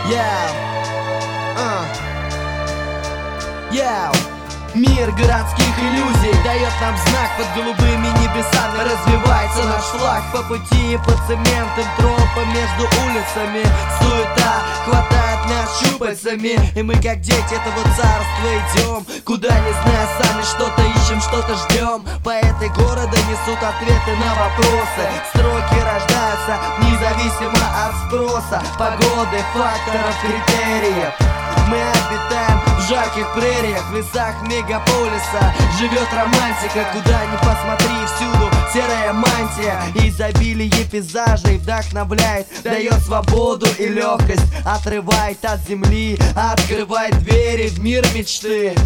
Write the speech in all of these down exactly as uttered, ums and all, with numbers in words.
Yeah. Uh. Yeah. Мир городских иллюзий дает нам знак под голубыми небесами. Развивается наш флаг по пути, по цементным тропам между улицами. Суета хватает нас щупальцами, и мы как дети этого царства идем, куда не зная сами, что-то ищем, что-то ждем. Поэты города несут ответы на вопросы. Строки рождаются независимо от спроса, погоды, факторов, критериев. Мы обитаем в жарких прериях, в лесах мегаполиса. Живет романтика, куда ни посмотри, всюду серая мантия. Изобилие пейзажей вдохновляет, дает свободу и легкость, отрывает от земли, открывает двери в мир мечты.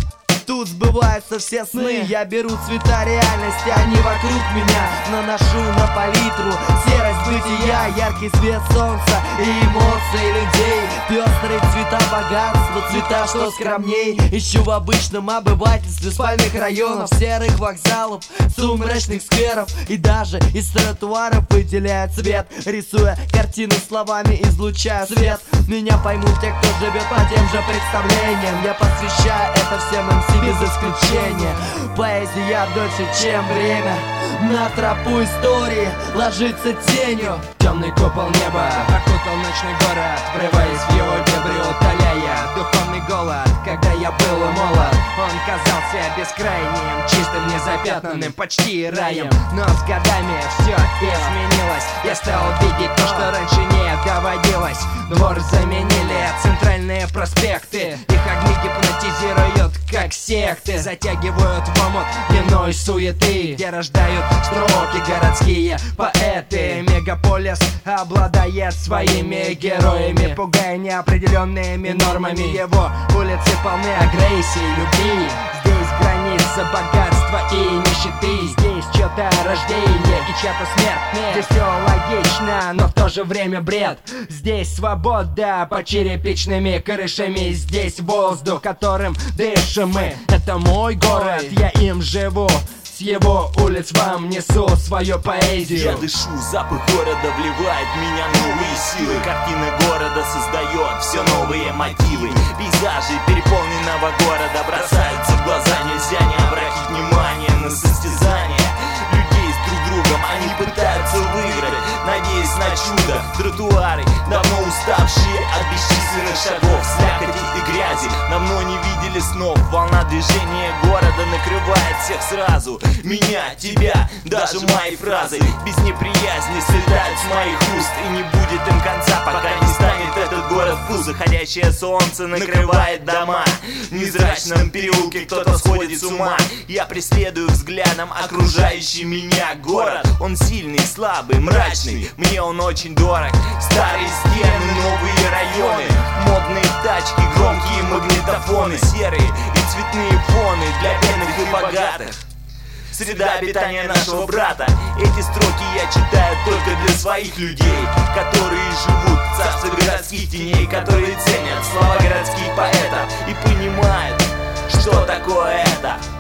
Тут сбываются все сны. Я беру цвета реальности, они вокруг меня. Наношу на палитру серость бытия, яркий свет солнца и эмоции людей. Пестрые цвета богатства, цвета, что скромней. Ищу в обычном обывательстве спальных районов, серых вокзалов, сумрачных скверов. И даже из тротуаров выделяю цвет, рисуя картины словами, излучая свет. Меня поймут те, кто живет по тем же представлениям. Я посвящаю это всем им без исключения. Поэзия дольше, чем время. На тропу истории ложится тенью. Темный купол неба окутал ночной город, врываясь в его дебри, утоляя духовный голод. Когда я был молод, он казался бескрайним, чистым, незапятнанным, почти раем. Но с годами все изменилось. Я стал видеть то, что раньше не доводилось. Двор заменили центральные проспекты, их огни гипнотизируют, как секты. Затягивают в омут дневной суеты, где рождают строки городские поэты. Мегаполис обладает своими героями, пугая неопределенными нормами. Его улицы полны агрессии, любви. Здесь граница богатства и нищеты. Здесь чьё-то рождение и чья-то смерть. Здесь все логично, но в то же время бред. Здесь свобода под черепичными крышами. Здесь воздух, которым дышим мы. Это мой город, я им живу. С его улиц вам несу свою поэзию. Я дышу, запах города вливает в меня новые силы. Картина города создает все новые мотивы. Пейзажи переполненного города бросаются в глаза. Нельзя не обратить внимание на состязания людей с друг другом. Они пытаются выиграть, надеясь на чудо. Тротуары, давно уставшие от бесчисленных шагов, слякоти и грязи, давно не видели снов. Волна движения города накрывает всех сразу. Меня, тебя, даже мои фразы без неприязни слетают с моих уст. И не будет им конца, пока не станет этот город вкус. Заходящее солнце накрывает дома. В невзрачном переулке кто-то сходит с ума. Я преследую взглядом окружающий меня город. Он сильный, слабый, мрачный, мне он очень дорог. Старые стены, новые районы, модные тачки, громкие магнитофоны, серые и цветные фоны для бедных и богатых. Среда обитания нашего брата. Эти строки я читаю только для своих людей, которые живут в царстве городских теней, которые ценят слова городских поэтов и понимают, что такое это